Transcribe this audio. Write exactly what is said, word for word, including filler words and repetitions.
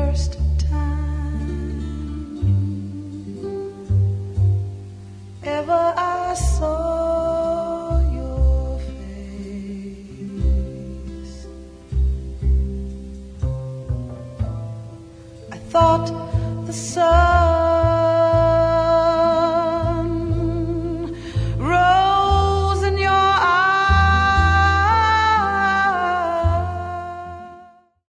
first time ever I saw your face, I thought the sun